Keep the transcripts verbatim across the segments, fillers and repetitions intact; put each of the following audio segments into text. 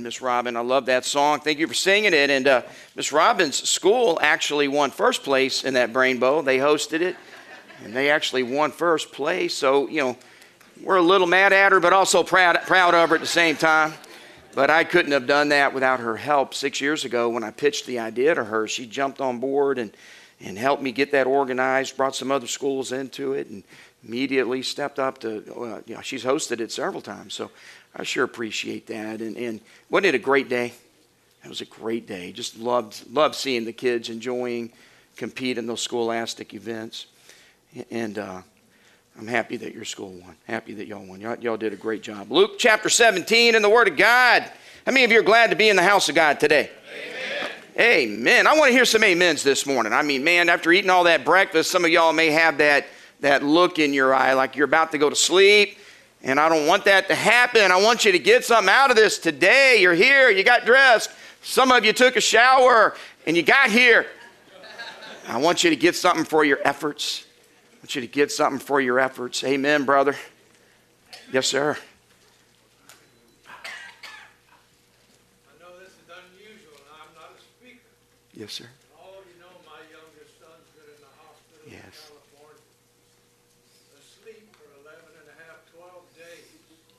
Miss Robin. I love that song. Thank you for singing it. And uh, Miss Robin's school actually won first place in that Brain Bowl. They hosted it, and they actually won first place. So, you know, we're a little mad at her, but also proud, proud of her at the same time. But I couldn't have done that without her help. Six years ago when I pitched the idea to her, she jumped on board and, and helped me get that organized, brought some other schools into it, and immediately stepped up to, uh, you know, she's hosted it several times. So I sure appreciate that. And, and wasn't it a great day? It was a great day. Just loved, loved seeing the kids enjoying, compete in those scholastic events. And uh, I'm happy that your school won. Happy that y'all won. Y'all, y'all did a great job. Luke chapter seventeen in the Word of God. How many of you are glad to be in the house of God today? Amen. Amen. I want to hear some amens this morning. I mean, man, after eating all that breakfast, some of y'all may have that, that look in your eye like you're about to go to sleep. And I don't want that to happen. I want you to get something out of this today. You're here. You got dressed. Some of you took a shower and you got here. I want you to get something for your efforts. I want you to get something for your efforts. Amen, brother. Yes, sir. I know this is unusual, and I'm not a speaker. Yes, sir. All of you know my youngest son's been in the hospital Yes. in California, asleep for eleven and a half, twelve days.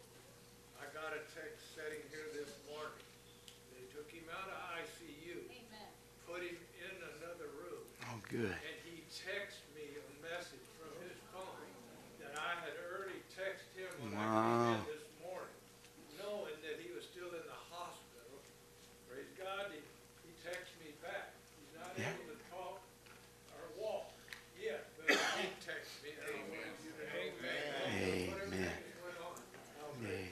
I got a text sitting here this morning. They took him out of I C U, Amen. Put him in another room. Oh, good. And he texted me a message from his phone that I had already texted him when Wow. I came in this morning, knowing that he was still in the hospital. Praise God, he, he texted me back. He's not Yeah. able to talk or walk yet, but he texted me. Amen. Amen. Amen. Went on. How great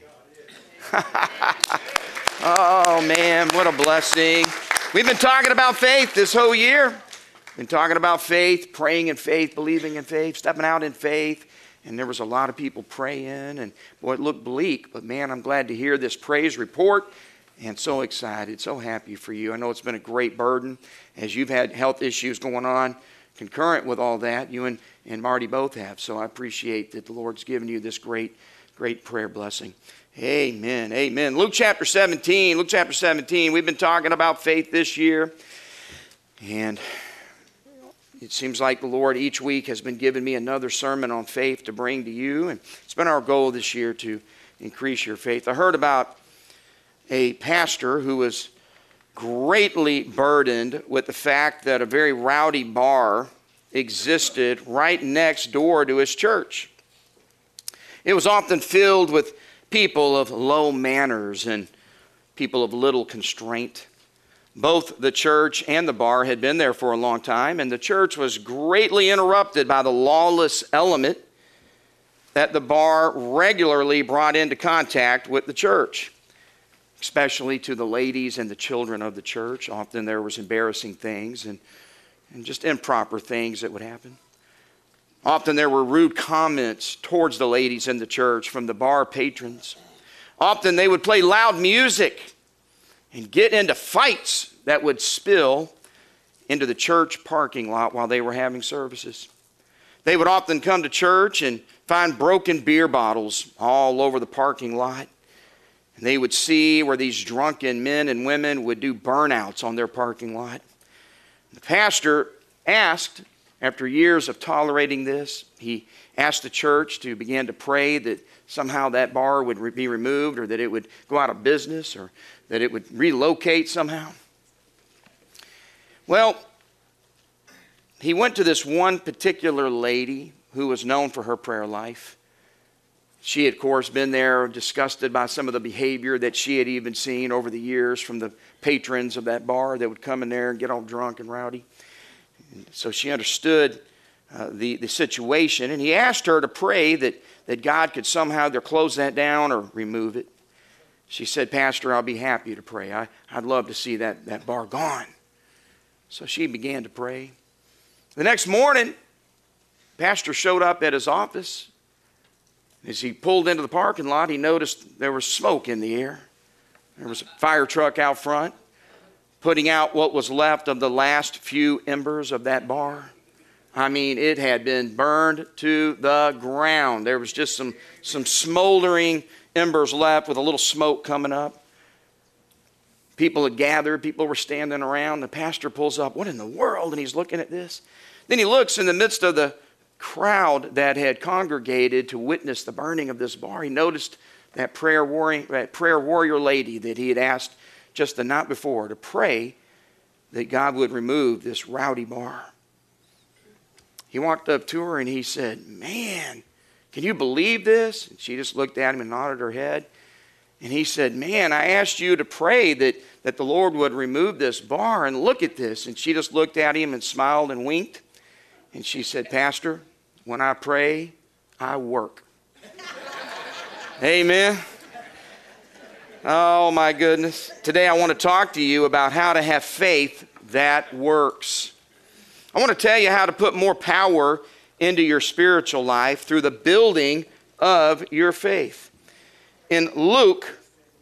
God is. Oh, man, what a blessing. We've been talking about faith this whole year. Been talking about faith, praying in faith, believing in faith, stepping out in faith. And there was a lot of people praying. And, boy, it looked bleak. But, man, I'm glad to hear this praise report. And so excited, so happy for you. I know it's been a great burden as you've had health issues going on concurrent with all that. You and, and Marty both have. So I appreciate that the Lord's given you this great, great prayer blessing. Amen, amen. Luke chapter seventeen, Luke chapter seventeen. We've been talking about faith this year. And it seems like the Lord each week has been giving me another sermon on faith to bring to you. And it's been our goal this year to increase your faith. I heard about a pastor who was greatly burdened with the fact that a very rowdy bar existed right next door to his church. It was often filled with people of low manners and people of little constraint. Both the church and the bar had been there for a long time, and the church was greatly interrupted by the lawless element that the bar regularly brought into contact with the church, especially to the ladies and the children of the church. Often there was embarrassing things and, and just improper things that would happen. Often there were rude comments towards the ladies in the church from the bar patrons. Often they would play loud music and get into fights that would spill into the church parking lot while they were having services. They would often come to church and find broken beer bottles all over the parking lot. And they would see where these drunken men and women would do burnouts on their parking lot. The pastor asked, after years of tolerating this, he asked the church to begin to pray that somehow that bar would be removed, or that it would go out of business, or that it would relocate somehow. Well, he went to this one particular lady who was known for her prayer life. She had, of course, been there disgusted by some of the behavior that she had even seen over the years from the patrons of that bar that would come in there and get all drunk and rowdy. And so she understood uh, the, the situation, and he asked her to pray that, that God could somehow either close that down or remove it. She said, "Pastor, I'll be happy to pray. I, I'd love to see that, that bar gone." So she began to pray. The next morning, Pastor showed up at his office. As he pulled into the parking lot, he noticed there was smoke in the air. There was a fire truck out front, putting out what was left of the last few embers of that bar. I mean, it had been burned to the ground. There was just some, some smoldering embers left with a little smoke coming up. People had gathered. People were standing around. The pastor pulls up. What in the world? And he's looking at this. Then he looks in the midst of the crowd that had congregated to witness the burning of this bar. He noticed that prayer warrior, that prayer warrior lady that he had asked just the night before to pray that God would remove this rowdy bar. He walked up to her and he said, "Man, can you believe this?" And she just looked at him and nodded her head. And he said, "Man, I asked you to pray that, that the Lord would remove this bar, and look at this." And she just looked at him and smiled and winked. And she said, "Pastor, when I pray, I work." Amen. Oh my goodness. Today I want to talk to you about how to have faith that works. I want to tell you how to put more power into your spiritual life through the building of your faith. In Luke,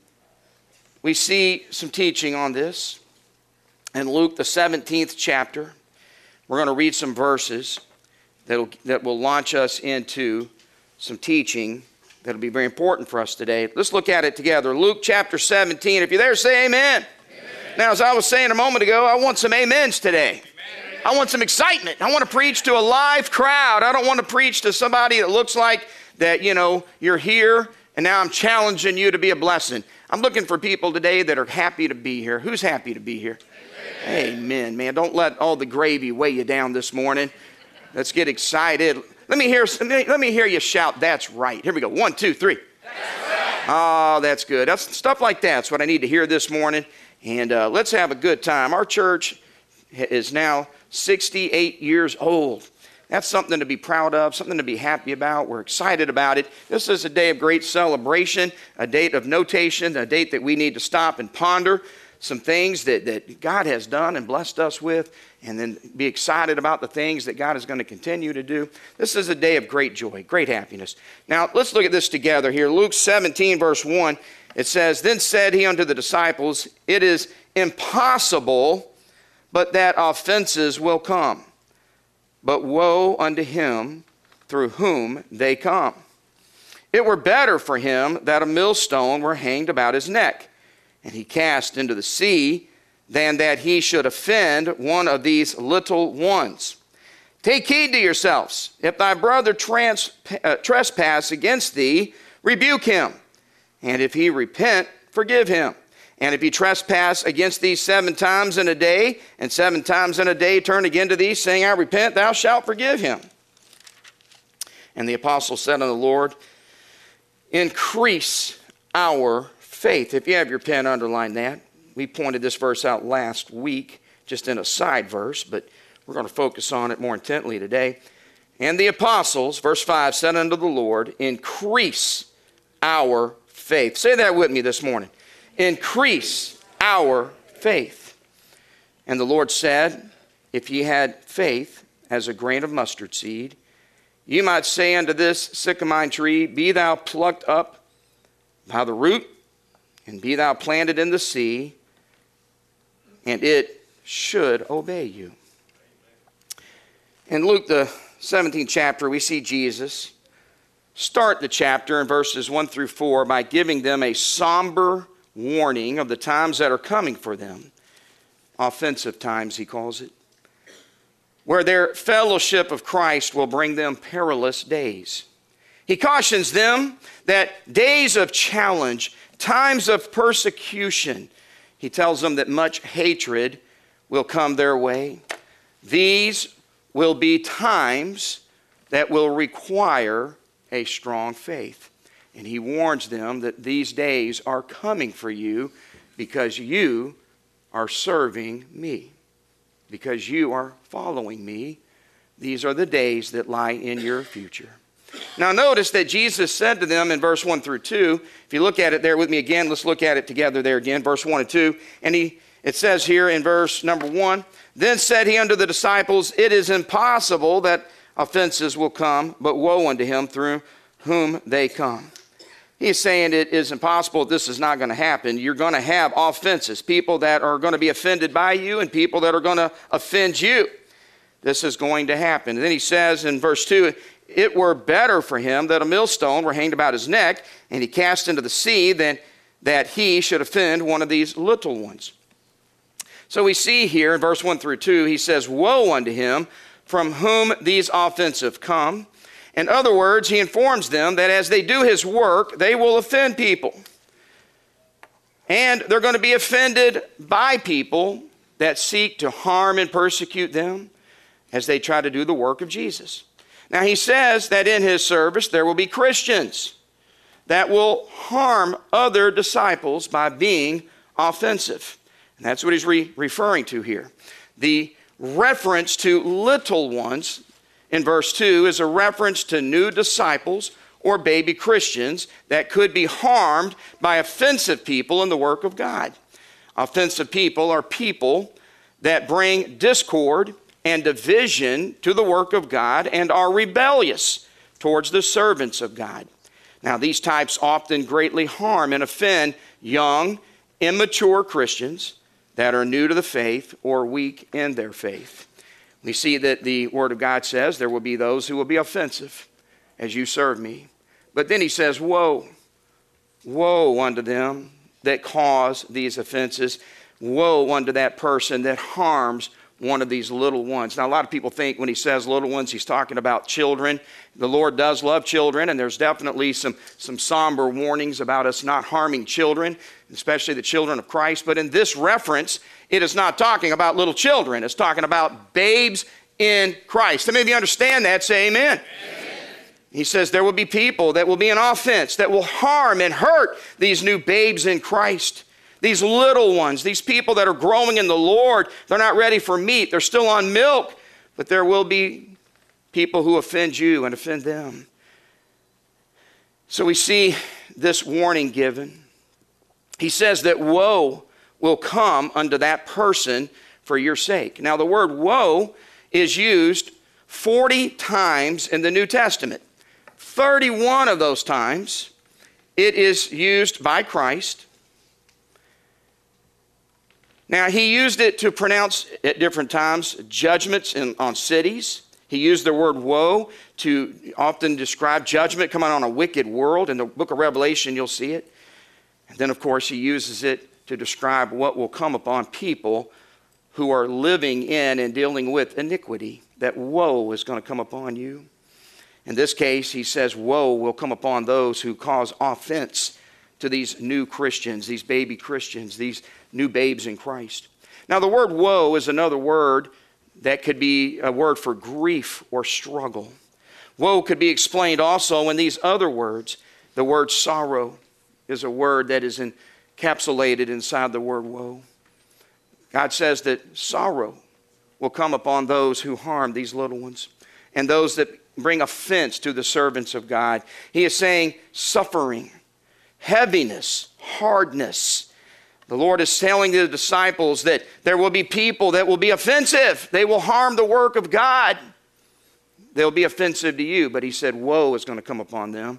we see some teaching on this. In Luke, the seventeenth chapter, we're going to read some verses that'll, that will launch us into some teaching that'll be very important for us today. Let's look at it together. Luke chapter seventeen. If you're there, say amen. Amen. Now, as I was saying a moment ago, I want some amens today. Amen. I want some excitement. I want to preach to a live crowd. I don't want to preach to somebody that looks like that, you know, you're here and now I'm challenging you to be a blessing. I'm looking for people today that are happy to be here. Who's happy to be here? Amen, Amen man. Don't let all the gravy weigh you down this morning. Let's get excited. Let me hear, let me hear you shout, "That's right." Here we go. One, two, three. That's right. Oh, that's good. That's stuff like that's what I need to hear this morning. And uh, let's have a good time. Our church is now sixty-eight years old. That's something to be proud of, something to be happy about. We're excited about it. This is a day of great celebration, a date of notation, a date that we need to stop and ponder some things that, that God has done and blessed us with, and then be excited about the things that God is going to continue to do. This is a day of great joy, great happiness. Now, let's look at this together here. Luke seventeen, verse one, it says, "Then said he unto the disciples, It is impossible but that offenses will come. But woe unto him through whom they come. It were better for him that a millstone were hanged about his neck, and he cast into the sea, than that he should offend one of these little ones. Take heed to yourselves. If thy brother trans, uh, trespass against thee, rebuke him. And if he repent, forgive him. And if he trespass against thee seven times in a day, and seven times in a day turn again to thee, saying, I repent, thou shalt forgive him. And the apostle said unto the Lord, Increase our faith." If you have your pen, underline that. We pointed this verse out last week, just in a side verse, but we're going to focus on it more intently today. And the apostles, verse five, said unto the Lord, Increase our faith. Say that with me this morning. Increase our faith. And the Lord said, If ye had faith as a grain of mustard seed, you might say unto this sycamore tree, Be thou plucked up by the root, and be thou planted in the sea, and it should obey you. In Luke, the seventeenth chapter, we see Jesus start the chapter in verses one through four by giving them a somber warning of the times that are coming for them. Offensive times, he calls it. Where their fellowship of Christ will bring them perilous days. He cautions them that days of challenge, times of persecution, he tells them that much hatred will come their way. These will be times that will require a strong faith. And he warns them that these days are coming for you because you are serving me. Because you are following me. These are the days that lie in your future. Now notice that Jesus said to them in verse one through two, if you look at it there with me again, let's look at it together there again, verse one and two. And he, it says here in verse number one, Then said he unto the disciples, It is impossible that offenses will come, but woe unto him through whom they come. He's saying it is impossible, this is not going to happen. You're going to have offenses, people that are going to be offended by you and people that are going to offend you. This is going to happen. And then he says in verse two, It were better for him that a millstone were hanged about his neck, and he cast into the sea, than that he should offend one of these little ones. So we see here in verse one through two, he says, woe unto him from whom these offensive come. In other words, he informs them that as they do his work, they will offend people. And they're going to be offended by people that seek to harm and persecute them as they try to do the work of Jesus. Now he says that in his service there will be Christians that will harm other disciples by being offensive. And that's what he's re- referring to here. The reference to little ones in verse two is a reference to new disciples or baby Christians that could be harmed by offensive people in the work of God. Offensive people are people that bring discord and division to the work of God and are rebellious towards the servants of God. Now, these types often greatly harm and offend young, immature Christians that are new to the faith or weak in their faith. We see that the Word of God says there will be those who will be offensive as you serve me. But then he says, woe, woe unto them that cause these offenses. Woe unto that person that harms one of these little ones. Now, a lot of people think when he says little ones, he's talking about children. The Lord does love children, and there's definitely some, some somber warnings about us not harming children, especially the children of Christ. But in this reference, it is not talking about little children. It's talking about babes in Christ. How many of you understand that? Say amen. Amen. He says there will be people that will be an offense, that will harm and hurt these new babes in Christ. These little ones, these people that are growing in the Lord, they're not ready for meat. They're still on milk. But there will be people who offend you and offend them. So we see this warning given. He says that woe will come unto that person for your sake. Now the word woe is used forty times in the New Testament. thirty-one of those times it is used by Christ. Now, he used it to pronounce at different times judgments in, on cities. He used the word woe to often describe judgment coming on a wicked world. In the book of Revelation, you'll see it. And then, of course, he uses it to describe what will come upon people who are living in and dealing with iniquity. That woe is going to come upon you. In this case, he says woe will come upon those who cause offense to these new Christians, these baby Christians, these new babes in Christ. Now, the word woe is another word that could be a word for grief or struggle. Woe could be explained also in these other words. The word sorrow is a word that is encapsulated inside the word woe. God says that sorrow will come upon those who harm these little ones and those that bring offense to the servants of God. He is saying suffering, heaviness, hardness. The Lord is telling the disciples that there will be people that will be offensive. They will harm the work of God. They'll be offensive to you. But he said, woe is going to come upon them.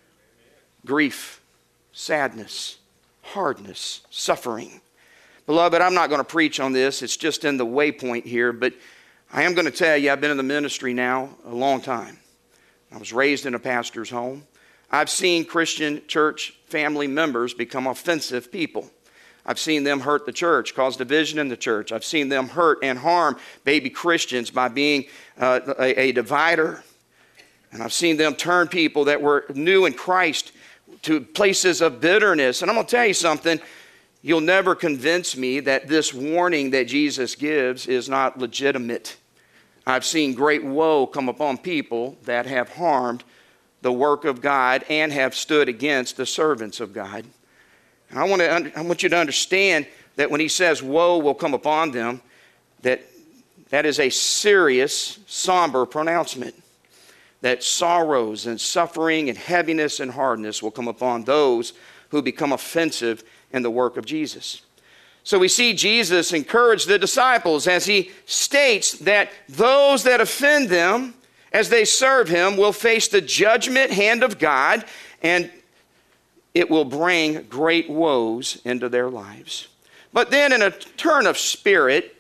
Grief, sadness, hardness, suffering. Beloved, I'm not going to preach on this. It's just in the waypoint here. But I am going to tell you, I've been in the ministry now a long time. I was raised in a pastor's home. I've seen Christian church family members become offensive people. I've seen them hurt the church, cause division in the church. I've seen them hurt and harm baby Christians by being uh, a, a divider. And I've seen them turn people that were new in Christ to places of bitterness. And I'm going to tell you something. You'll never convince me that this warning that Jesus gives is not legitimate. I've seen great woe come upon people that have harmed the work of God and have stood against the servants of God. And I want to, I want you to understand that when he says woe will come upon them, that that is a serious, somber pronouncement. That sorrows and suffering and heaviness and hardness will come upon those who become offensive in the work of Jesus. So we see Jesus encourage the disciples as he states that those that offend them as they serve him will face the judgment hand of God, and it will bring great woes into their lives. But then in a turn of spirit,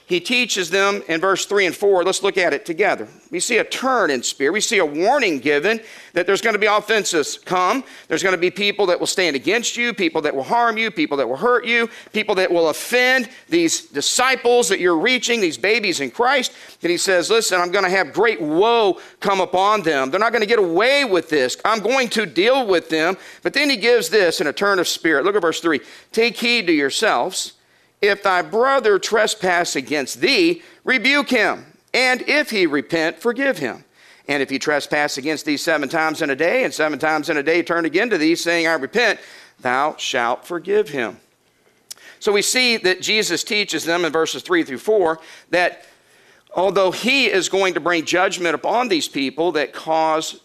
he teaches them in verse three and four. Let's look at it together. We see a turn in spirit. We see a warning given that there's going to be offenses come. There's going to be people that will stand against you, people that will harm you, people that will hurt you, people that will offend these disciples that you're reaching, these babies in Christ. And he says, listen, I'm going to have great woe come upon them. They're not going to get away with this. I'm going to deal with them. But then he gives this in a turn of spirit. Look at verse three. Take heed to yourselves. If thy brother trespass against thee, rebuke him. And if he repent, forgive him. And if he trespass against thee seven times in a day, and seven times in a day turn again to thee, saying, I repent, thou shalt forgive him. So we see that Jesus teaches them in verses three through four that although he is going to bring judgment upon these people that cause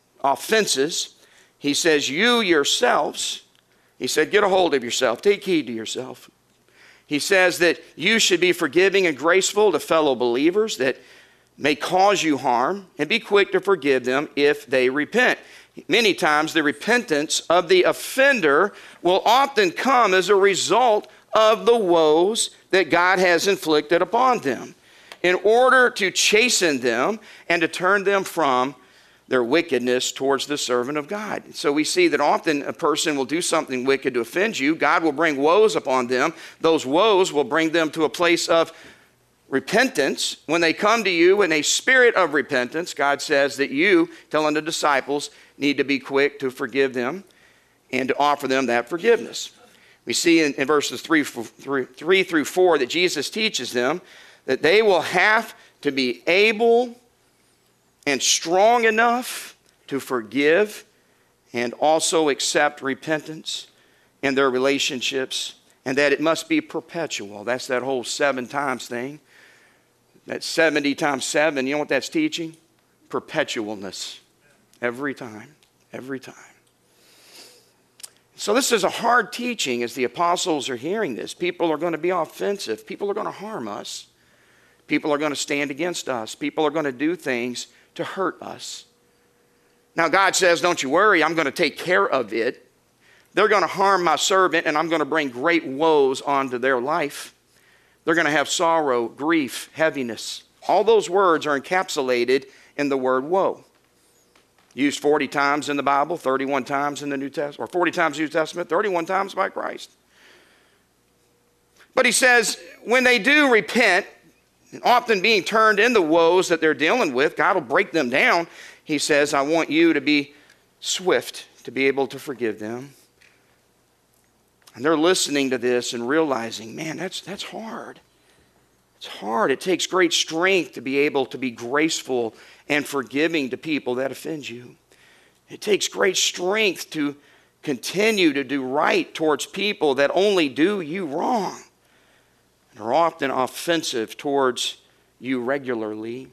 offenses, he says, you yourselves, he said, get a hold of yourself, take heed to yourself. He says that you should be forgiving and graceful to fellow believers that may cause you harm, and be quick to forgive them if they repent. Many times the repentance of the offender will often come as a result of the woes that God has inflicted upon them, in order to chasten them and to turn them from their wickedness towards the servant of God. So we see that often a person will do something wicked to offend you. God will bring woes upon them. Those woes will bring them to a place of repentance. When they come to you in a spirit of repentance, God says that you, telling the disciples, need to be quick to forgive them and to offer them that forgiveness. We see in, in verses three, three, three through four that Jesus teaches them that they will have to be able and strong enough to forgive and also accept repentance in their relationships, and that it must be perpetual. That's that whole seven times thing. That seventy times seven, you know what that's teaching? Perpetualness. Every time. Every time. So this is a hard teaching as the apostles are hearing this. People are going to be offensive. People are going to harm us. People are going to stand against us. People are going to do things to hurt us. Now God says, don't you worry, I'm going to take care of it. They're going to harm my servant, and I'm going to bring great woes onto their life. They're going to have sorrow, grief, heaviness. All those words are encapsulated in the word woe. Used forty times in the Bible, thirty-one times in the New Testament, or forty times in the New Testament, thirty-one times by Christ. But he says, when they do repent, and often being turned in the woes that they're dealing with, God will break them down. He says, I want you to be swift to be able to forgive them. And they're listening to this and realizing, man, that's, that's hard. It's hard. It takes great strength to be able to be graceful and forgiving to people that offend you. It takes great strength to continue to do right towards people that only do you wrong and are often offensive towards you regularly.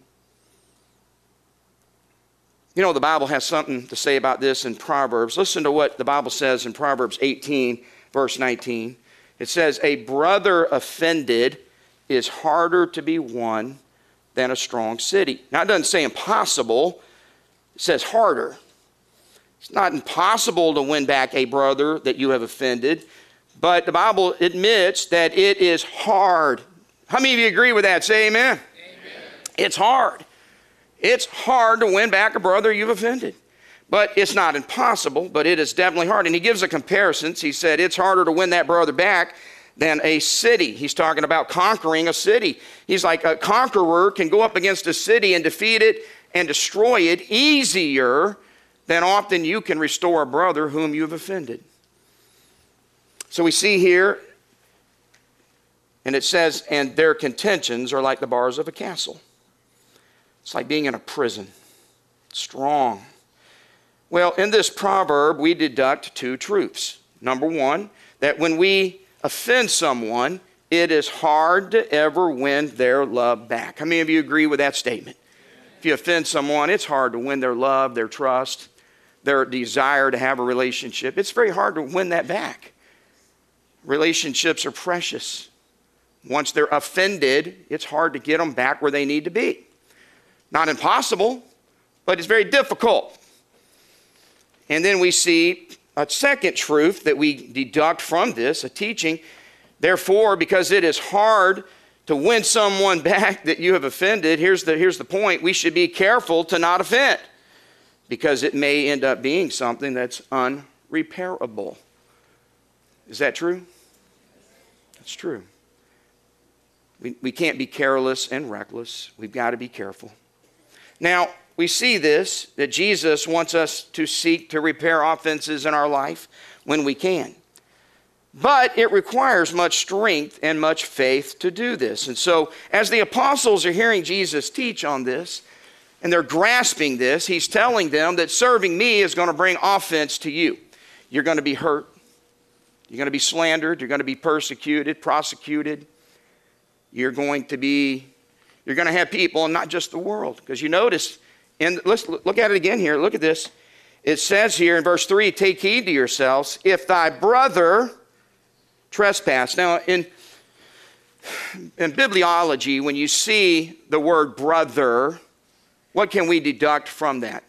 You know, the Bible has something to say about this in Proverbs. Listen to what the Bible says in Proverbs eighteen, verse nineteen. It says, a brother offended is harder to be won than a strong city. Now, it doesn't say impossible. It says harder. It's not impossible to win back a brother that you have offended, but the Bible admits that it is hard. How many of you agree with that? Say amen. Amen. It's hard. It's hard to win back a brother you've offended. But it's not impossible, but it is definitely hard. And he gives a comparison. He said it's harder to win that brother back than a city. He's talking about conquering a city. He's like, a conqueror can go up against a city and defeat it and destroy it easier than often you can restore a brother whom you've offended. So we see here, and it says, and their contentions are like the bars of a castle. It's like being in a prison. Strong. Well, in this proverb, we deduct two truths. Number one, that when we offend someone, it is hard to ever win their love back. How many of you agree with that statement? If you offend someone, it's hard to win their love, their trust, their desire to have a relationship. It's very hard to win that back. Relationships are precious. Once they're offended, it's hard to get them back where they need to be. Not impossible, but it's very difficult. And then we see a second truth that we deduct from this, a teaching. Therefore, because it is hard to to win someone back that you have offended, here's the, here's the point. We should be careful to not offend, because it may end up being something that's unrepairable. Is that true? That's true. We, we can't be careless and reckless. We've got to be careful. Now, we see this, that Jesus wants us to seek to repair offenses in our life when we can. But it requires much strength and much faith to do this. And so, as the apostles are hearing Jesus teach on this, and they're grasping this, he's telling them that serving me is going to bring offense to you. You're going to be hurt. You're going to be slandered. You're going to be persecuted, prosecuted. You're going to be, you're going to have people, and not just the world. Because you notice, and let's look at it again here. Look at this. It says here in verse three, take heed to yourselves, if thy brother trespass. Now, in, in bibliology, when you see the word brother, what can we deduct from that?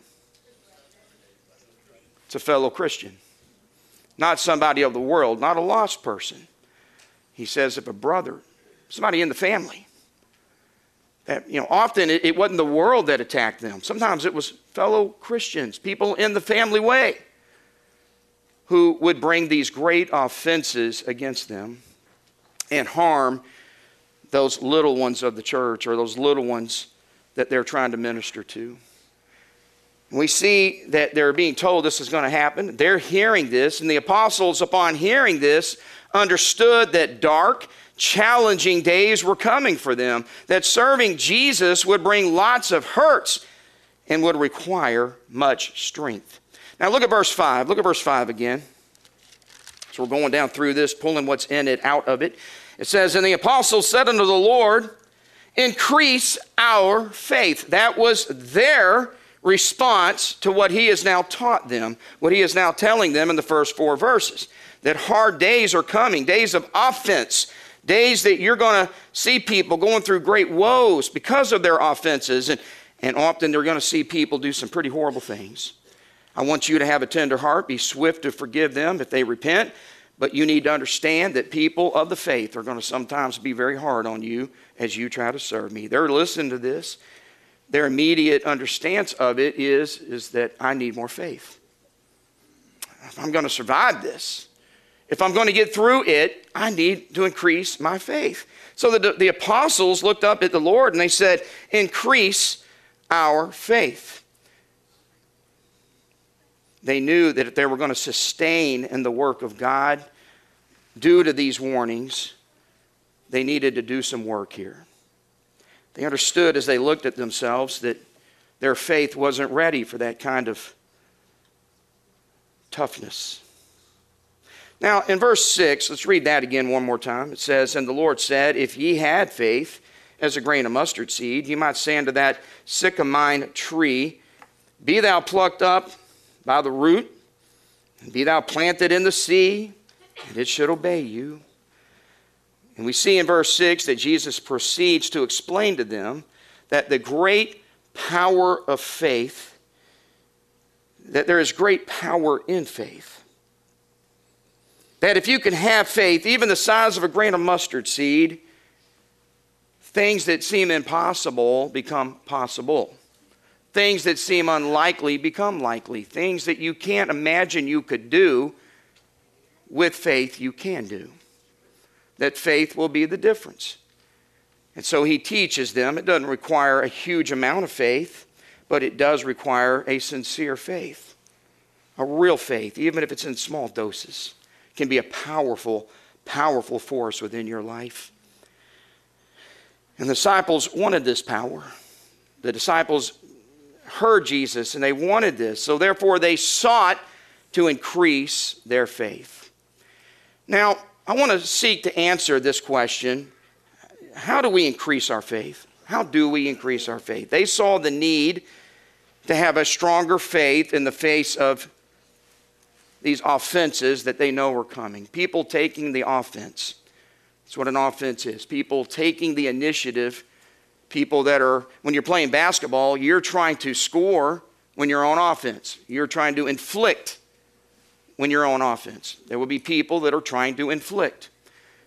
It's a fellow Christian. Not somebody of the world, not a lost person. He says if a brother, somebody in the family. That, you know, often it, it wasn't the world that attacked them. Sometimes it was fellow Christians, people in the family way, who would bring these great offenses against them and harm those little ones of the church, or those little ones that they're trying to minister to. We see that they're being told this is going to happen. They're hearing this, and the apostles, upon hearing this, understood that dark, challenging days were coming for them, that serving Jesus would bring lots of hurts and would require much strength. Now look at verse five. Look at verse five again. So we're going down through this, pulling what's in it out of it. It says, and the apostles said unto the Lord, increase our faith. That was their response to what he has now taught them, what he is now telling them in the first four verses. That hard days are coming, days of offense, days that you're going to see people going through great woes because of their offenses. And, and often they're going to see people do some pretty horrible things. I want you to have a tender heart, be swift to forgive them if they repent. But you need to understand that people of the faith are going to sometimes be very hard on you as you try to serve me. They're listening to this. Their immediate understanding of it is, is that I need more faith. If I'm going to survive this, if I'm going to get through it, I need to increase my faith. So the, the apostles looked up at the Lord and they said, increase our faith. They knew that if they were going to sustain in the work of God due to these warnings, they needed to do some work here. They understood as they looked at themselves that their faith wasn't ready for that kind of toughness. Now, in verse six, let's read that again one more time. It says, and the Lord said, if ye had faith as a grain of mustard seed, ye might say unto that sycamine tree, be thou plucked up by the root, and be thou planted in the sea, and it should obey you. And we see in verse six that Jesus proceeds to explain to them that the great power of faith, that there is great power in faith. That if you can have faith, even the size of a grain of mustard seed, things that seem impossible become possible. Things that seem unlikely become likely. Things that you can't imagine you could do, with faith you can do. That faith will be the difference. And so he teaches them it doesn't require a huge amount of faith, but it does require a sincere faith. A real faith, even if it's in small doses, can be a powerful, powerful force within your life. And the disciples wanted this power. The disciples heard Jesus and they wanted this. So therefore they sought to increase their faith. Now, I want to seek to answer this question. How do we increase our faith? How do we increase our faith? They saw the need to have a stronger faith in the face of these offenses that they know are coming. People taking the offense. That's what an offense is. People taking the initiative. People that are, when you're playing basketball, you're trying to score when you're on offense. You're trying to inflict when you're on offense. There will be people that are trying to inflict.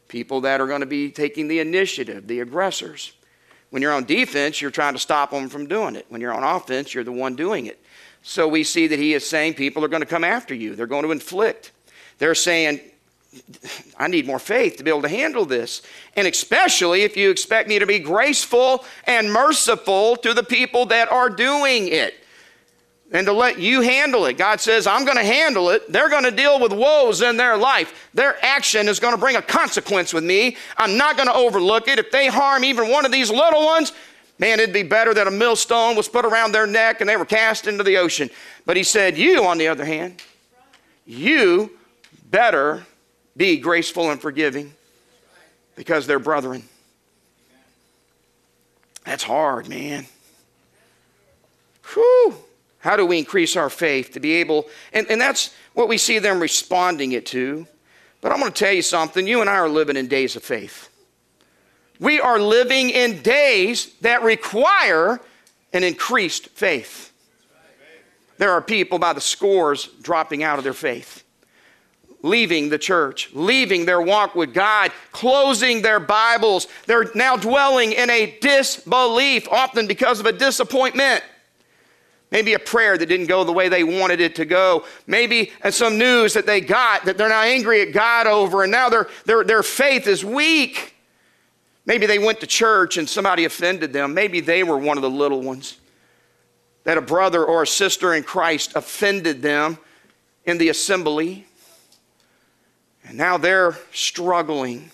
people that are going to be taking the initiative, the aggressors. When you're on defense, you're trying to stop them from doing it. When you're on offense, you're the one doing it. So we see that he is saying people are going to come after you. They're going to inflict. They're saying, I need more faith to be able to handle this. And especially if you expect me to be graceful and merciful to the people that are doing it. And to let you handle it. God says, I'm going to handle it. They're going to deal with woes in their life. Their action is going to bring a consequence with me. I'm not going to overlook it. If they harm even one of these little ones, man, it'd be better that a millstone was put around their neck and they were cast into the ocean. But he said, you, on the other hand, you better be graceful and forgiving because they're brethren. That's hard, man. Whew. How do we increase our faith to be able, and, and that's what we see them responding it to. But I'm going to tell you something. You and I are living in days of faith. We are living in days that require an increased faith. There are people by the scores dropping out of their faith, leaving the church, leaving their walk with God, closing their Bibles. They're now dwelling in a disbelief, often because of a disappointment. Maybe a prayer that didn't go the way they wanted it to go. Maybe some news that they got that they're now angry at God over, and now their, their, their faith is weak. Maybe they went to church and somebody offended them. Maybe they were one of the little ones. That a brother or a sister in Christ offended them in the assembly. And now they're struggling.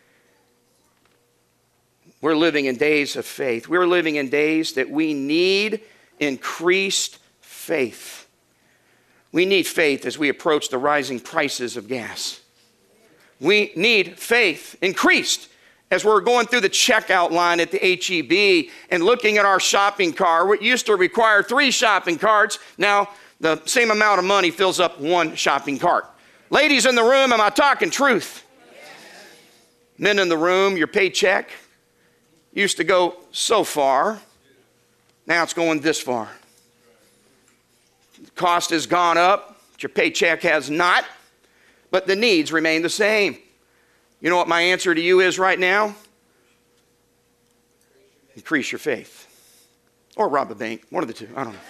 We're living in days of faith. We're living in days that we need increased faith. We need faith as we approach the rising prices of gas. We need faith increased as we're going through the checkout line at the H E B and looking at our shopping cart. What used to require three shopping carts, now the same amount of money fills up one shopping cart. Ladies in the room, am I talking truth? Yes. Men in the room, your paycheck used to go so far. Now it's going this far. The cost has gone up. Your paycheck has not. But the needs remain the same. You know what my answer to you is right now? Increase your faith. Or rob a bank. One of the two. I don't know.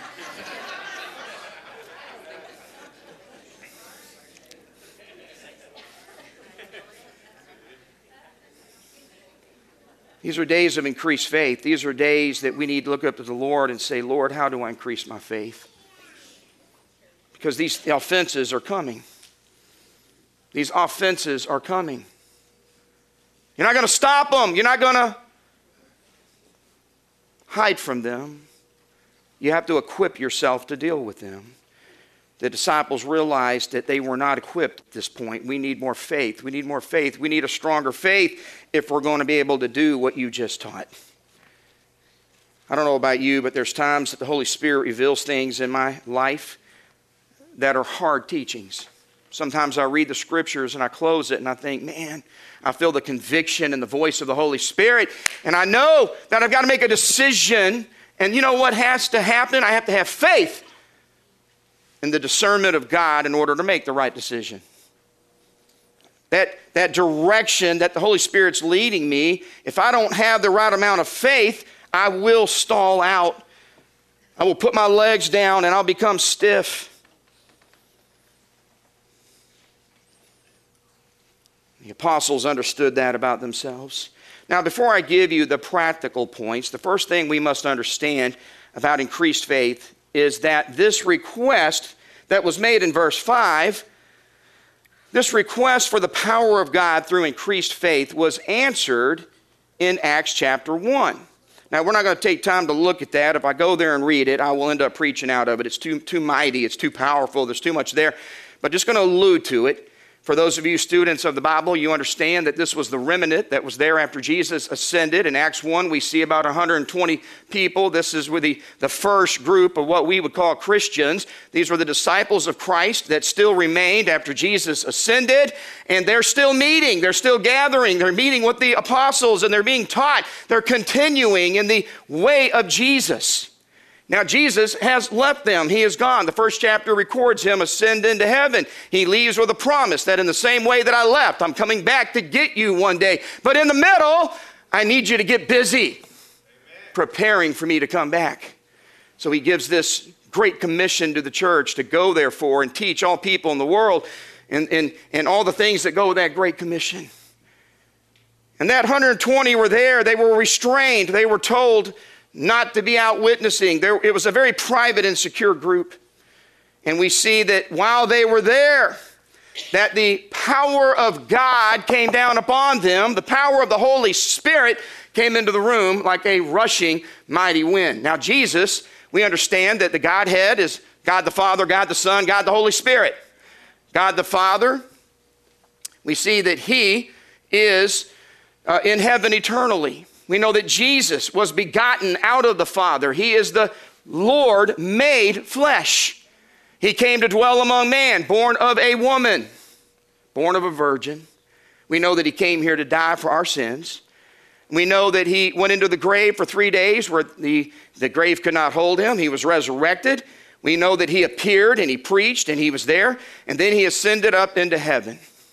These are days of increased faith. These are days that we need to look up to the Lord and say, Lord, how do I increase my faith? Because these offenses are coming. These offenses are coming. You're not going to stop them. You're not going to hide from them. You have to equip yourself to deal with them. The disciples realized that they were not equipped at this point. We need more faith. We need more faith. We need a stronger faith if we're going to be able to do what you just taught. I don't know about you, but there's times that the Holy Spirit reveals things in my life that are hard teachings. Sometimes I read the scriptures and I close it and I think, man, I feel the conviction and the voice of the Holy Spirit. And I know that I've got to make a decision. And you know what has to happen? I have to have faith in the discernment of God in order to make the right decision. That, that direction that the Holy Spirit's leading me, if I don't have the right amount of faith, I will stall out. I will put my legs down and I'll become stiff. The apostles understood that about themselves. Now, before I give you the practical points, the first thing we must understand about increased faith is that this request that was made in verse five, this request for the power of God through increased faith was answered in Acts chapter one. Now, we're not going to take time to look at that. If I go there and read it, I will end up preaching out of it. It's too, too mighty. It's too powerful. There's too much there. But just going to allude to it. For those of you students of the Bible, you understand that this was the remnant that was there after Jesus ascended. In Acts one, we see about one hundred twenty people. This is with the, the first group of what we would call Christians. These were the disciples of Christ that still remained after Jesus ascended. And they're still meeting. They're still gathering. They're meeting with the apostles and they're being taught. They're continuing in the way of Jesus. Now Jesus has left them. He is gone. The first chapter records him ascend into heaven. He leaves with a promise that in the same way that I left, I'm coming back to get you one day. But in the middle, I need you to get busy. Amen. Preparing for me to come back. So he gives this great commission to the church to go therefore and teach all people in the world and, and, and all the things that go with that great commission. And that one hundred twenty were there. They were restrained. They were told not to be out witnessing. There, it was a very private and secure group. And we see that while they were there, that the power of God came down upon them. The power of the Holy Spirit came into the room like a rushing mighty wind. Now Jesus, we understand that the Godhead is God the Father, God the Son, God the Holy Spirit. God the Father, we see that he is uh, in heaven eternally. We know that Jesus was begotten out of the Father. He is the Lord made flesh. He came to dwell among man, born of a woman, born of a virgin. We know that he came here to die for our sins. We know that he went into the grave for three days where the, the grave could not hold him. He was resurrected. We know that he appeared and he preached and he was there. And then he ascended up into heaven.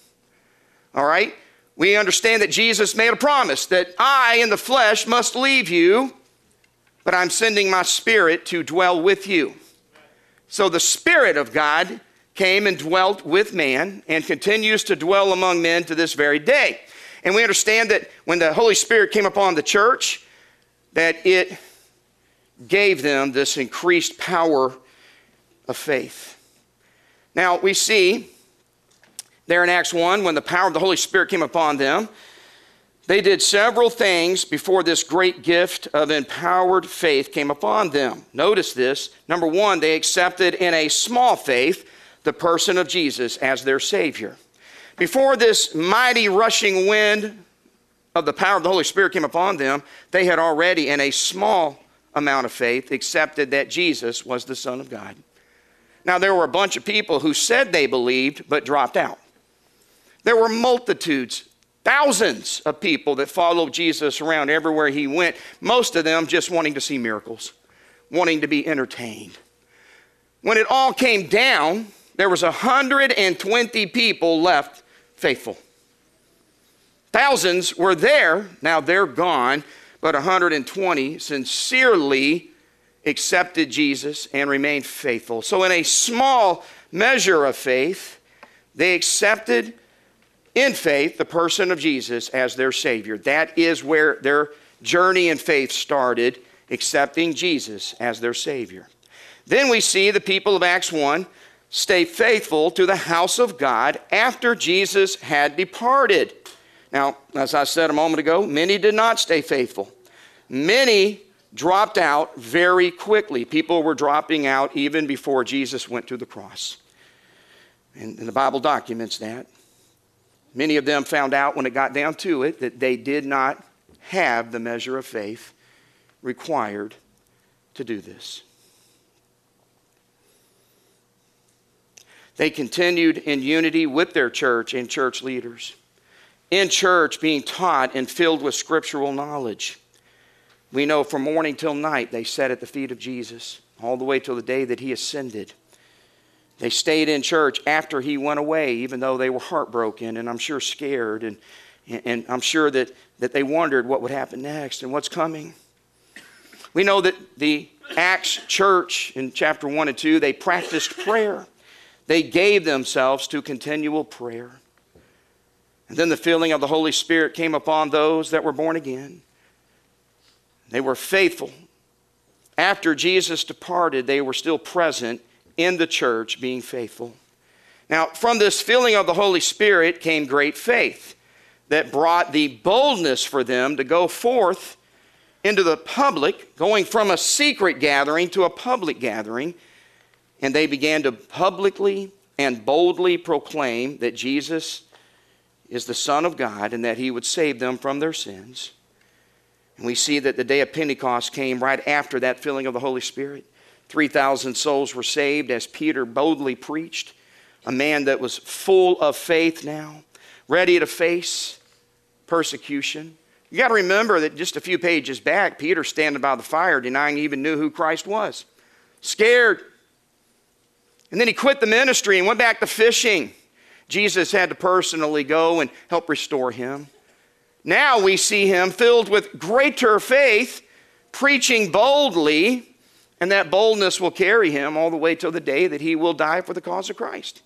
All right? We understand that Jesus made a promise that I in the flesh must leave you, but I'm sending my Spirit to dwell with you. So the Spirit of God came and dwelt with man and continues to dwell among men to this very day. And we understand that when the Holy Spirit came upon the church, that it gave them this increased power of faith. Now we see there in Acts one, when the power of the Holy Spirit came upon them, they did several things before this great gift of empowered faith came upon them. Notice this. Number one, they accepted in a small faith the person of Jesus as their Savior. Before this mighty rushing wind of the power of the Holy Spirit came upon them, they had already in a small amount of faith accepted that Jesus was the Son of God. Now there were a bunch of people who said they believed but dropped out. There were multitudes, thousands of people that followed Jesus around everywhere he went, most of them just wanting to see miracles, wanting to be entertained. When it all came down, there was one hundred twenty people left faithful. Thousands were there, now they're gone, but one hundred twenty sincerely accepted Jesus and remained faithful. So in a small measure of faith, they accepted in faith the person of Jesus as their Savior. That is where their journey in faith started, accepting Jesus as their Savior. Then we see the people of Acts one stay faithful to the house of God after Jesus had departed. Now, as I said a moment ago, many did not stay faithful. Many dropped out very quickly. People were dropping out even before Jesus went to the cross. And, and the Bible documents that. Many of them found out when it got down to it that they did not have the measure of faith required to do this. They continued in unity with their church and church leaders. In church, being taught and filled with scriptural knowledge. We know from morning till night they sat at the feet of Jesus all the way till the day that he ascended. They stayed in church after he went away, even though they were heartbroken and I'm sure scared. And, and I'm sure that, that they wondered what would happen next and what's coming. We know that the Acts church in chapter one and two, they practiced prayer. They gave themselves to continual prayer. And then the filling of the Holy Spirit came upon those that were born again. They were faithful. After Jesus departed, they were still present in the church being faithful. Now, from this filling of the Holy Spirit came great faith that brought the boldness for them to go forth into the public, going from a secret gathering to a public gathering. And they began to publicly and boldly proclaim that Jesus is the Son of God and that he would save them from their sins. And we see that the day of Pentecost came right after that filling of the Holy Spirit. three thousand souls were saved as Peter boldly preached. A man that was full of faith now, ready to face persecution, You got to remember that just a few pages back, Peter's standing by the fire denying he even knew who Christ was. Scared. And then he quit the ministry and went back to fishing. Jesus had to personally go and help restore him. Now we see him filled with greater faith, preaching boldly, and that boldness will carry him all the way till the day that he will die for the cause of Christ.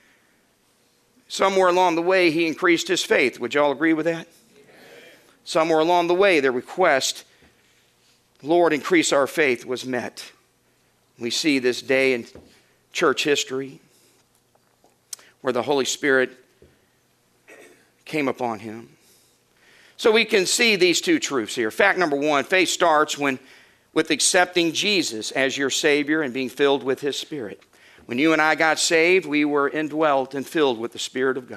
Somewhere along the way, he increased his faith. Would you all agree with that? Somewhere along the way, the request, Lord, increase our faith, was met. We see this day in church history where the Holy Spirit came upon him. So we can see these two truths here. Fact number one, faith starts when with accepting Jesus as your Savior and being filled with his Spirit. When you and I got saved, we were indwelt and filled with the Spirit of God,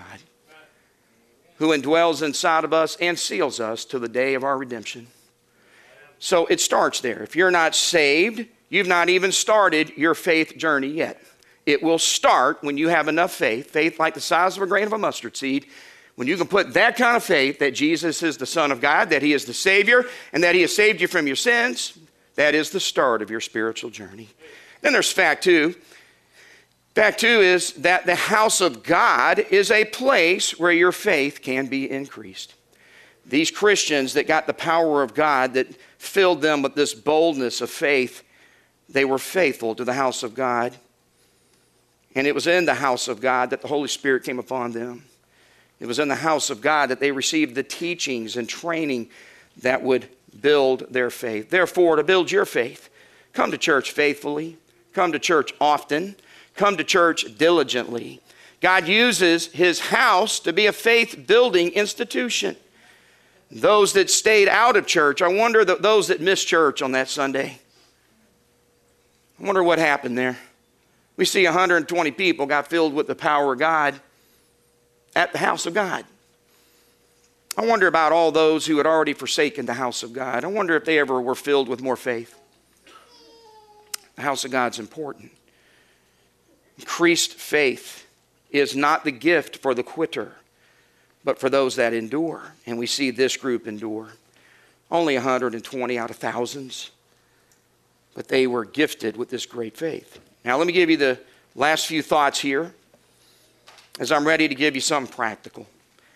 who indwells inside of us and seals us to the day of our redemption. So it starts there. If you're not saved, you've not even started your faith journey yet. It will start when you have enough faith, faith like the size of a grain of a mustard seed, when you can put that kind of faith that Jesus is the Son of God, that he is the Savior, and that he has saved you from your sins. That is the start of your spiritual journey. Then there's fact two. Fact two is that the house of God is a place where your faith can be increased. These Christians that got the power of God, that filled them with this boldness of faith, they were faithful to the house of God. And it was in the house of God that the Holy Spirit came upon them. It was in the house of God that they received the teachings and training that would build their faith. Therefore, to build your faith, come to church faithfully, come to church often, come to church diligently. God uses his house to be a faith-building institution. Those that stayed out of church, I wonder that those that missed church on that Sunday, I wonder what happened there. We see one hundred twenty people got filled with the power of God at the house of God. I wonder about all those who had already forsaken the house of God. I wonder if they ever were filled with more faith. The house of God's important. Increased faith is not the gift for the quitter, but for those that endure. And we see this group endure. Only one hundred twenty out of thousands. But they were gifted with this great faith. Now let me give you the last few thoughts here as I'm ready to give you something practical.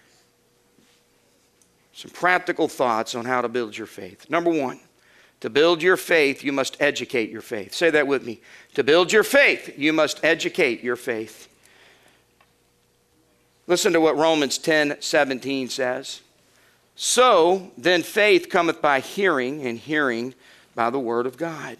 Some practical thoughts on how to build your faith. Number one, to build your faith, you must educate your faith. Say that with me. To build your faith, you must educate your faith. Listen to what Romans ten seventeen says. So then faith cometh by hearing, and hearing by the word of God.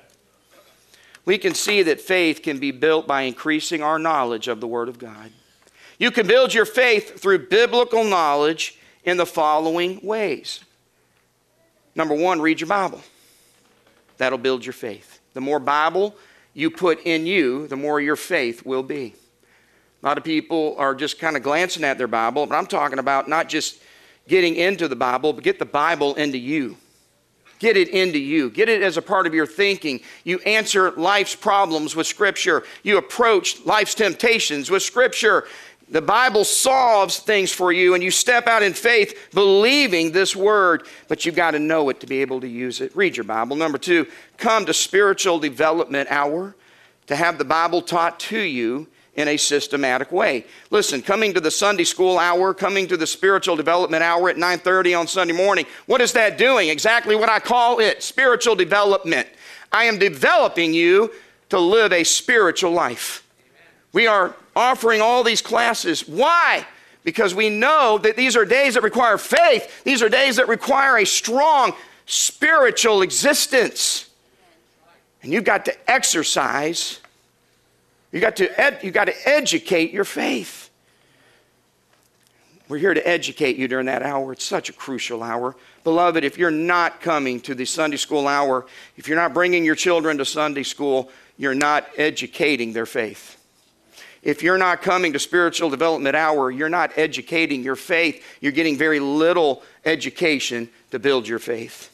We can see that faith can be built by increasing our knowledge of the word of God. You can build your faith through biblical knowledge in the following ways. Number one, read your Bible. That'll build your faith. The more Bible you put in you, the more your faith will be. A lot of people are just kind of glancing at their Bible, but I'm talking about not just getting into the Bible, but get the Bible into you. Get it into you. Get it as a part of your thinking. You answer life's problems with Scripture. You approach life's temptations with Scripture. The Bible solves things for you, and you step out in faith believing this word, but you've got to know it to be able to use it. Read your Bible. Number two, come to spiritual development hour to have the Bible taught to you in a systematic way. Listen, coming to the Sunday school hour, coming to the spiritual development hour at nine thirty on Sunday morning, what is that doing? Exactly what I call it, spiritual development. I am developing you to live a spiritual life. We are offering all these classes. Why? Because we know that these are days that require faith. These are days that require a strong spiritual existence. And you've got to exercise, you've got to, ed, you've got to educate your faith. We're here to educate you during that hour. It's such a crucial hour. Beloved, if you're not coming to the Sunday school hour, if you're not bringing your children to Sunday school, you're not educating their faith. If you're not coming to spiritual development hour, you're not educating your faith. You're getting very little education to build your faith.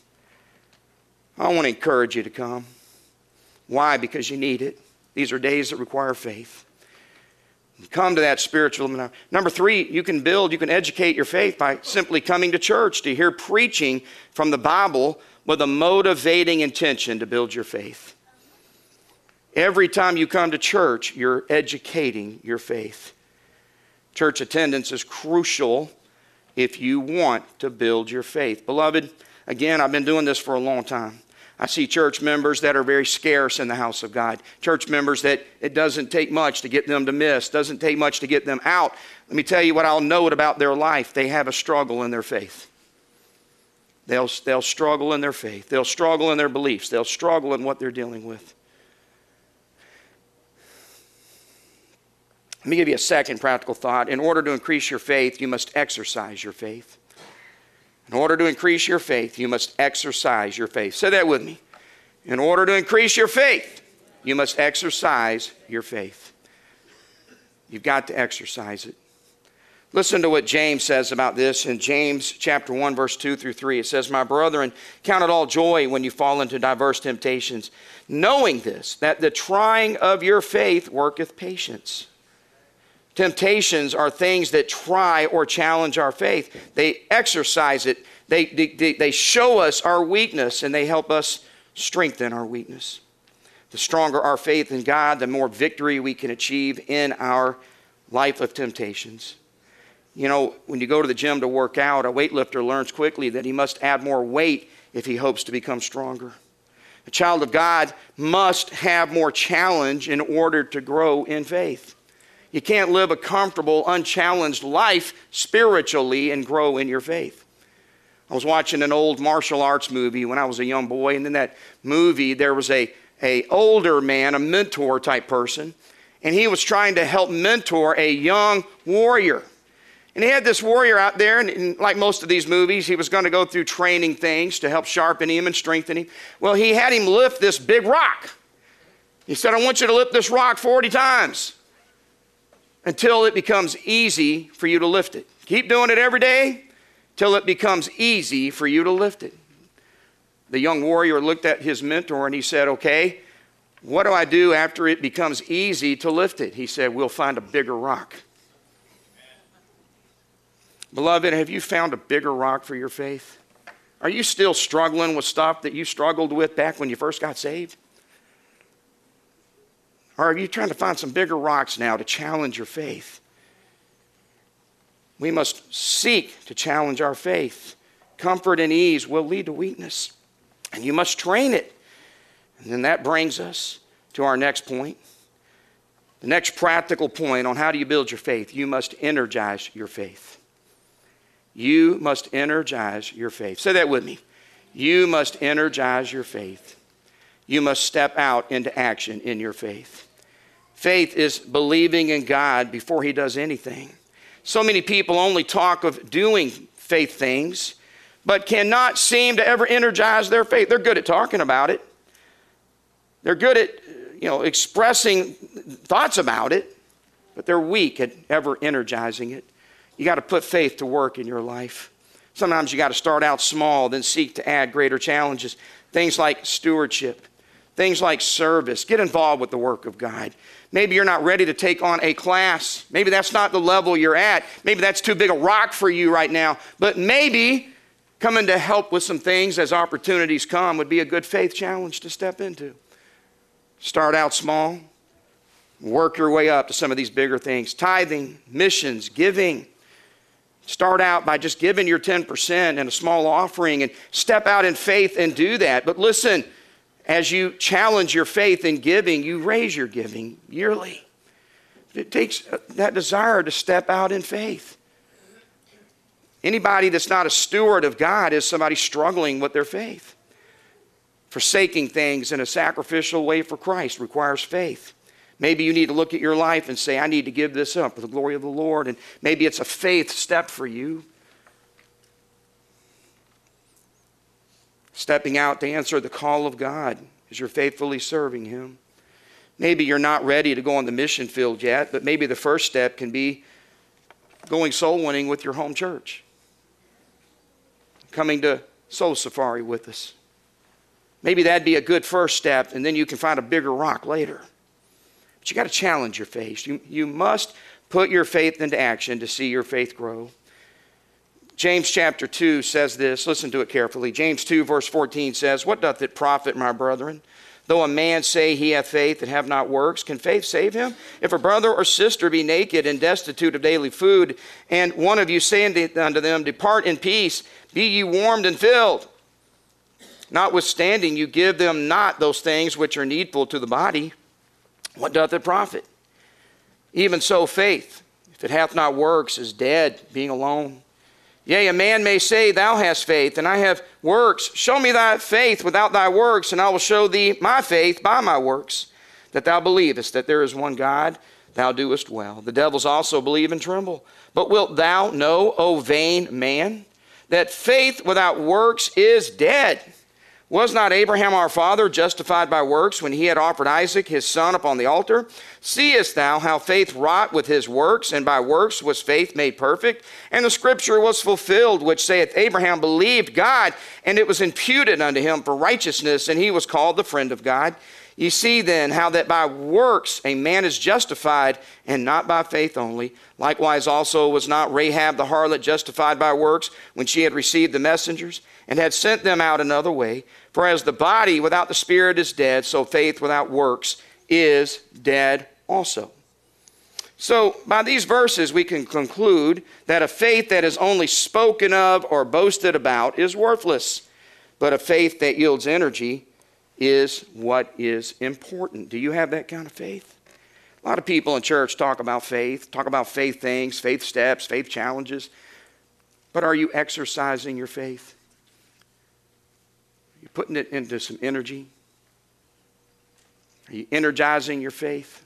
I want to encourage you to come. Why? Because you need it. These are days that require faith. Come to that spiritual. Number three, you can build, you can educate your faith by simply coming to church to hear preaching from the Bible with a motivating intention to build your faith. Every time you come to church, you're educating your faith. Church attendance is crucial if you want to build your faith. Beloved, again, I've been doing this for a long time. I see church members that are very scarce in the house of God. Church members that it doesn't take much to get them to miss, doesn't take much to get them out. Let me tell you what I'll note about their life. They have a struggle in their faith. They'll, they'll struggle in their faith. They'll struggle in their beliefs. They'll struggle in what they're dealing with. Let me give you a second practical thought. In order to increase your faith, you must exercise your faith. In order to increase your faith, you must exercise your faith. Say that with me. In order to increase your faith, you must exercise your faith. You've got to exercise it. Listen to what James says about this in James chapter one, verse two through three. It says, "My brethren, count it all joy when you fall into diverse temptations, knowing this, that the trying of your faith worketh patience." Temptations are things that try or challenge our faith. They exercise it. They, they, they show us our weakness, and they help us strengthen our weakness. The stronger our faith in God, the more victory we can achieve in our life of temptations. You know, when you go to the gym to work out, a weightlifter learns quickly that he must add more weight if he hopes to become stronger. A child of God must have more challenge in order to grow in faith. You can't live a comfortable, unchallenged life spiritually and grow in your faith. I was watching an old martial arts movie when I was a young boy, and in that movie there was a, a older man, a mentor type person, and he was trying to help mentor a young warrior. And he had this warrior out there, and, and like most of these movies, he was going to go through training things to help sharpen him and strengthen him. Well, he had him lift this big rock. He said, "I want you to lift this rock forty times. Until it becomes easy for you to lift it. Keep doing it every day till it becomes easy for you to lift it." The young warrior looked at his mentor and he said, "Okay, what do I do after it becomes easy to lift it?" He said, "We'll find a bigger rock." Beloved, have you found a bigger rock for your faith? Are you still struggling with stuff that you struggled with back when you first got saved? Or are you trying to find some bigger rocks now to challenge your faith? We must seek to challenge our faith. Comfort and ease will lead to weakness, and you must train it. And then that brings us to our next point. The next practical point on how do you build your faith. You must energize your faith. You must energize your faith. Say that with me. You must energize your faith. You must step out into action in your faith. Faith is believing in God before he does anything. So many people only talk of doing faith things, but cannot seem to ever energize their faith. They're good at talking about it. They're good at, you know, expressing thoughts about it, but they're weak at ever energizing it. You got to put faith to work in your life. Sometimes you got to start out small, then seek to add greater challenges. Things like stewardship, things like service. Get involved with the work of God. Maybe you're not ready to take on a class. Maybe that's not the level you're at. Maybe that's too big a rock for you right now. But maybe coming to help with some things as opportunities come would be a good faith challenge to step into. Start out small. Work your way up to some of these bigger things. Tithing, missions, giving. Start out by just giving your ten percent and a small offering and step out in faith and do that. But listen, as you challenge your faith in giving, you raise your giving yearly. It takes that desire to step out in faith. Anybody that's not a steward of God is somebody struggling with their faith. Forsaking things in a sacrificial way for Christ requires faith. Maybe you need to look at your life and say, "I need to give this up for the glory of the Lord." And maybe it's a faith step for you. Stepping out to answer the call of God as you're faithfully serving him. Maybe you're not ready to go on the mission field yet, but maybe the first step can be going soul winning with your home church. Coming to Soul Safari with us. Maybe that'd be a good first step, and then you can find a bigger rock later. But you got to challenge your faith. You, you must put your faith into action to see your faith grow. James chapter two says this. Listen to it carefully. James two verse fourteen says, "What doth it profit, my brethren, though a man say he hath faith and have not works? Can faith save him? If a brother or sister be naked and destitute of daily food, and one of you say unto them, Depart in peace, be ye warmed and filled. Notwithstanding, you give them not those things which are needful to the body. What doth it profit? Even so faith, if it hath not works, is dead, being alone. Yea, a man may say, Thou hast faith, and I have works. Show me thy faith without thy works, and I will show thee my faith by my works, that thou believest that there is one God, thou doest well. The devils also believe and tremble. But wilt thou know, O vain man, that faith without works is dead? Was not Abraham our father justified by works when he had offered Isaac his son upon the altar? Seest thou how faith wrought with his works, and by works was faith made perfect? And the scripture was fulfilled, which saith, Abraham believed God, and it was imputed unto him for righteousness, and he was called the friend of God. Ye see then how that by works a man is justified, and not by faith only. Likewise also was not Rahab the harlot justified by works when she had received the messengers, and had sent them out another way? For as the body without the spirit is dead, so faith without works is dead also." So by these verses we can conclude that a faith that is only spoken of or boasted about is worthless, but a faith that yields energy is what is important. Do you have that kind of faith? A lot of people in church talk about faith, talk about faith things, faith steps, faith challenges, but are you exercising your faith? Are you putting it into some energy? Are you energizing your faith?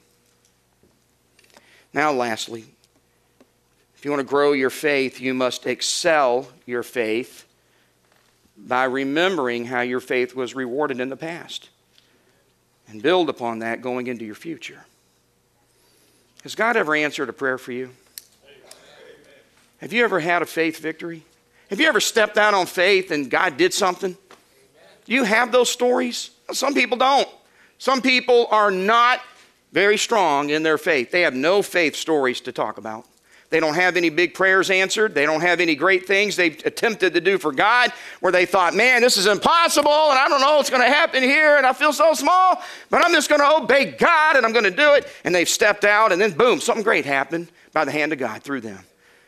Now, lastly, if you want to grow your faith, you must excel your faith by remembering how your faith was rewarded in the past and build upon that going into your future. Has God ever answered a prayer for you? Have you ever had a faith victory? Have you ever stepped out on faith and God did something? Do you have those stories? Some people don't. Some people are not very strong in their faith. They have no faith stories to talk about. They don't have any big prayers answered. They don't have any great things they've attempted to do for God where they thought, man, this is impossible, and I don't know what's going to happen here, and I feel so small, but I'm just going to obey God, and I'm going to do it. And they've stepped out, and then boom, something great happened by the hand of God through them.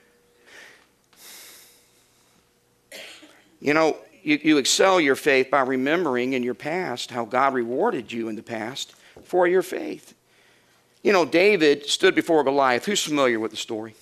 You know, you, you excel your faith by remembering in your past how God rewarded you in the past for your faith. You know, David stood before Goliath. Who's familiar with the story?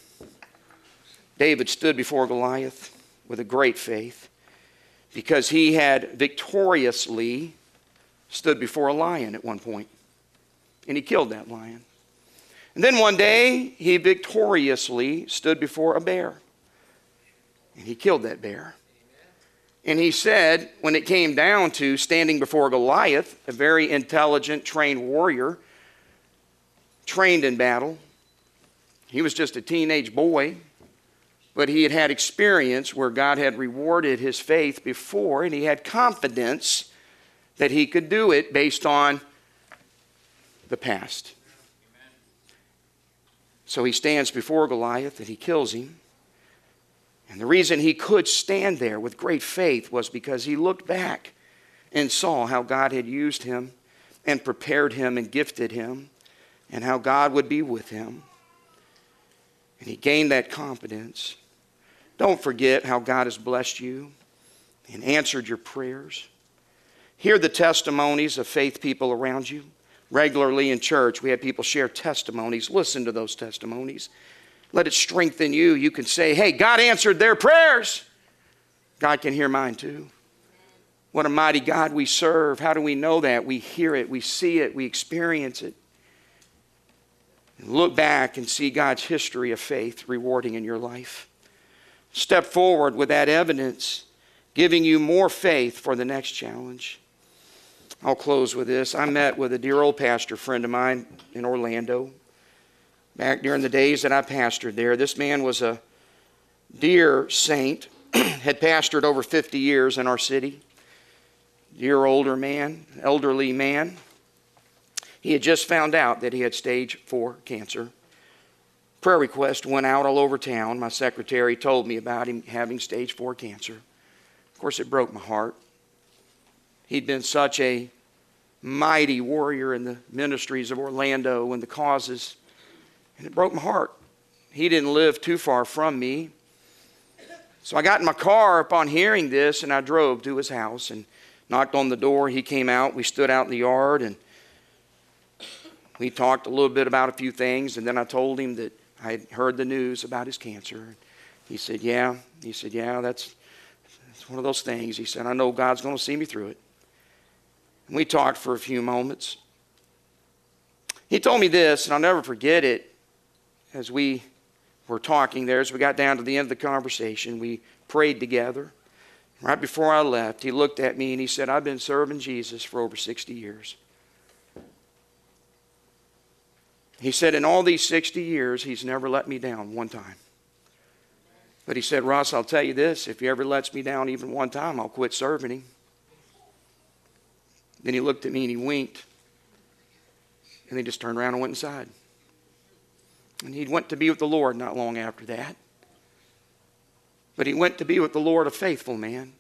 David stood before Goliath with a great faith because he had victoriously stood before a lion at one point, and he killed that lion. And then one day, he victoriously stood before a bear, and he killed that bear. And he said, when it came down to standing before Goliath, a very intelligent, trained warrior, trained in battle, he was just a teenage boy, but he had had experience where God had rewarded his faith before, and he had confidence that he could do it based on the past. Amen. So he stands before Goliath and he kills him. And the reason he could stand there with great faith was because he looked back and saw how God had used him and prepared him and gifted him, and how God would be with him. And he gained that confidence. Don't forget how God has blessed you and answered your prayers. Hear the testimonies of faith people around you. Regularly in church, we have people share testimonies. Listen to those testimonies. Let it strengthen you. You can say, hey, God answered their prayers. God can hear mine too. What a mighty God we serve. How do we know that? We hear it, we see it, we experience it. And look back and see God's history of faith rewarding in your life. Step forward with that evidence, giving you more faith for the next challenge. I'll close with this. I met with a dear old pastor friend of mine in Orlando back during the days that I pastored there. This man was a dear saint, had pastored over fifty years in our city. Dear older man, elderly man. He had just found out that he had stage four cancer. Prayer request went out all over town. My secretary told me about him having stage four cancer. Of course, it broke my heart. He'd been such a mighty warrior in the ministries of Orlando and the causes, and it broke my heart. He didn't live too far from me. So I got in my car upon hearing this, and I drove to his house and knocked on the door. He came out. We stood out in the yard, and we talked a little bit about a few things, and then I told him that I had heard the news about his cancer. He said, yeah. He said, yeah, that's, that's one of those things. He said, I know God's going to see me through it. And we talked for a few moments. He told me this, and I'll never forget it, as we were talking there, as we got down to the end of the conversation, we prayed together. Right before I left, he looked at me and he said, I've been serving Jesus for over sixty years. He said, in all these sixty years, he's never let me down one time. But he said, Ross, I'll tell you this, if he ever lets me down even one time, I'll quit serving him. Then he looked at me and he winked. And he just turned around and went inside. And he went to be with the Lord not long after that. But he went to be with the Lord, a faithful man.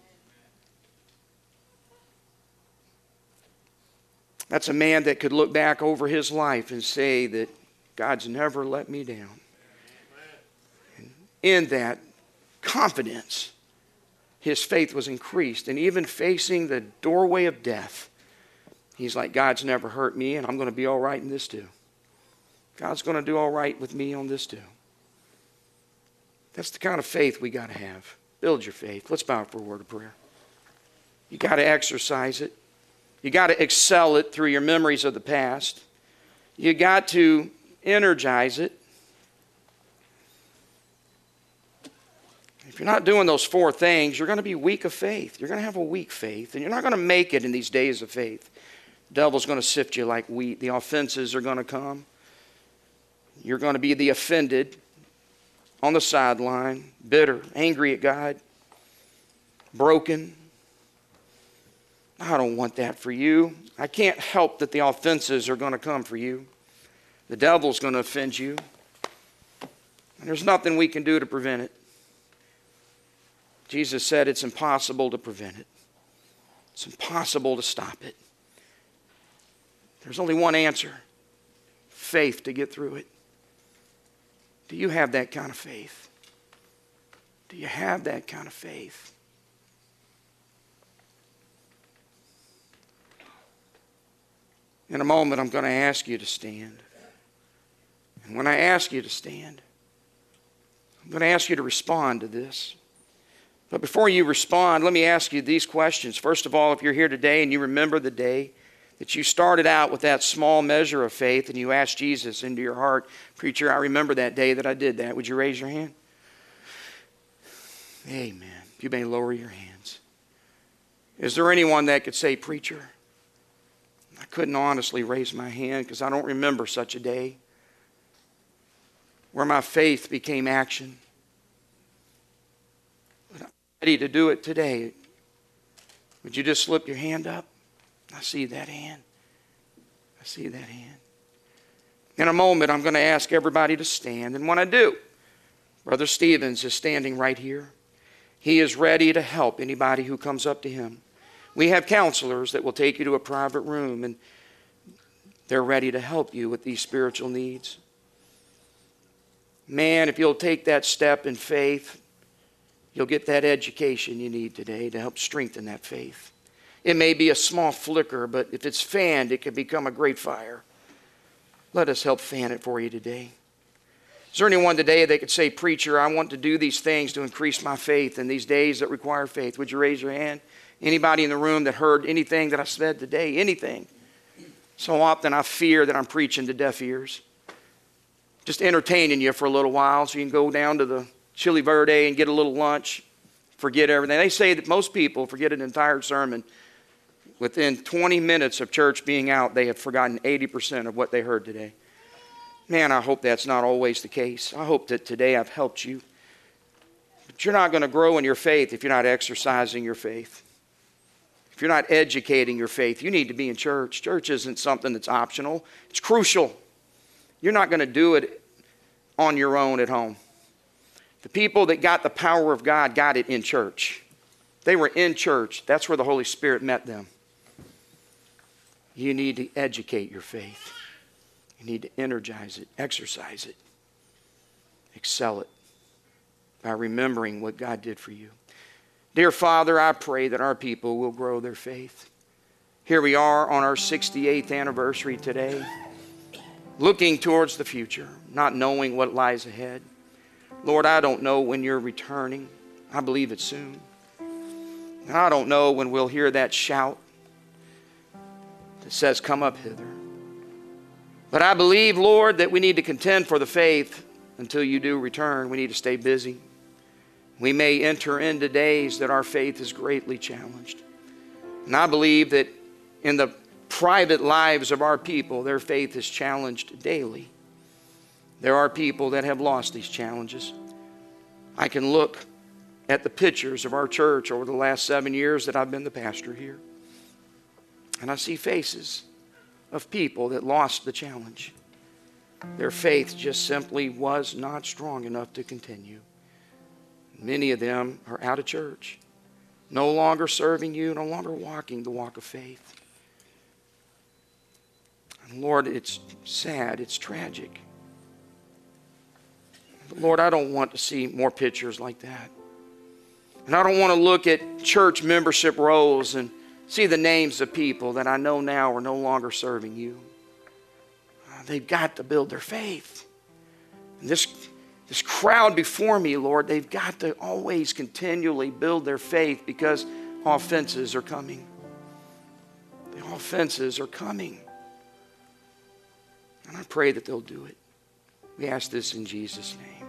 That's a man that could look back over his life and say that God's never let me down. And in that confidence, his faith was increased. And even facing the doorway of death, he's like, God's never hurt me, and I'm going to be all right in this too. God's going to do all right with me on this too. That's the kind of faith we got to have. Build your faith. Let's bow for a word of prayer. You got to exercise it. You got to excel it through your memories of the past. You got to energize it. If you're not doing those four things, you're going to be weak of faith. You're going to have a weak faith, and you're not going to make it in these days of faith. The devil's going to sift you like wheat. The offenses are going to come. You're going to be the offended, on the sideline, bitter, angry at God, broken. I don't want that for you. I can't help that the offenses are going to come for you. The devil's going to offend you. And there's nothing we can do to prevent it. Jesus said it's impossible to prevent it. It's impossible to stop it. There's only one answer: faith to get through it. Do you have that kind of faith? Do you have that kind of faith? In a moment, I'm going to ask you to stand. And when I ask you to stand, I'm going to ask you to respond to this. But before you respond, let me ask you these questions. First of all, if you're here today and you remember the day that you started out with that small measure of faith and you asked Jesus into your heart, preacher, I remember that day that I did that. Would you raise your hand? Amen. You may lower your hands. Is there anyone that could say, preacher, I couldn't honestly raise my hand because I don't remember such a day where my faith became action. But I'm ready to do it today. Would you just slip your hand up? I see that hand. I see that hand. In a moment, I'm going to ask everybody to stand. And when I do, Brother Stevens is standing right here. He is ready to help anybody who comes up to him. We have counselors that will take you to a private room, and they're ready to help you with these spiritual needs. Man, if you'll take that step in faith, you'll get that education you need today to help strengthen that faith. It may be a small flicker, but if it's fanned, it can become a great fire. Let us help fan it for you today. Is there anyone today that could say, preacher, I want to do these things to increase my faith in these days that require faith? Would you raise your hand? Anybody in the room that heard anything that I said today? Anything? So often I fear that I'm preaching to deaf ears. Just entertaining you for a little while so you can go down to the Chili Verde and get a little lunch. Forget everything. They say that most people forget an entire sermon. Within twenty minutes of church being out, they have forgotten eighty percent of what they heard today. Man, I hope that's not always the case. I hope that today I've helped you. But you're not going to grow in your faith if you're not exercising your faith. if you're not educating your faith, you need to be in church. Church isn't something that's optional. It's crucial. You're not going to do it on your own at home. The people that got the power of God got it in church. They were in church. That's where the Holy Spirit met them. You need to educate your faith. You need to energize it, exercise it, excel it by remembering what God did for you. Dear Father, I pray that our people will grow their faith. Here we are on our sixty-eighth anniversary today, looking towards the future, not knowing what lies ahead. Lord, I don't know when you're returning. I believe it's soon. And I don't know when we'll hear that shout that says, come up hither. But I believe, Lord, that we need to contend for the faith until you do return. We need to stay busy. We may enter into days that our faith is greatly challenged. And I believe that in the private lives of our people, their faith is challenged daily. There are people that have lost these challenges. I can look at the pictures of our church over the last seven years that I've been the pastor here, and I see faces of people that lost the challenge. Their faith just simply was not strong enough to continue. Many of them are out of church, no longer serving you, no longer walking the walk of faith. And Lord, it's sad, it's tragic. But Lord, I don't want to see more pictures like that. And I don't want to look at church membership rolls and see the names of people that I know now are no longer serving you. Uh, they've got to build their faith. And this, this crowd before me, Lord, they've got to always continually build their faith because offenses are coming. The offenses are coming. And I pray that they'll do it. We ask this in Jesus' name.